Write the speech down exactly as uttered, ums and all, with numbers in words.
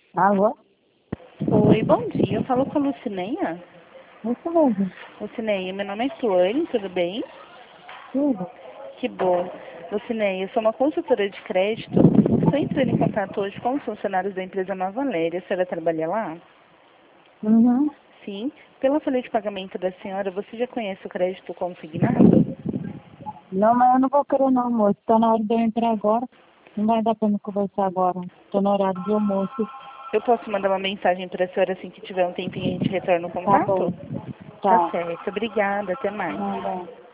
Alô? Oi, bom dia. Eu falo com a Lucineia. Isso mesmo. Lucineia, meu nome é Suane, tudo bem? Tudo. Que bom. Lucineia, eu sou uma consultora de crédito. Estou entrando em contato hoje com os funcionários da empresa Nova Léria. A senhora trabalha lá? Uhum. Sim. Pela folha de pagamento da senhora, você já conhece o crédito consignado? Não, mas eu não vou querer não, moço. Tá na hora de eu entrar agora. Não vai dar pra me conversar agora. Tô no horário de almoço. Eu posso mandar uma mensagem para a senhora assim que tiver um tempinho e a gente retorna o Tá bom. contato? Tá Tá. certo. Obrigada. Até mais. Nada.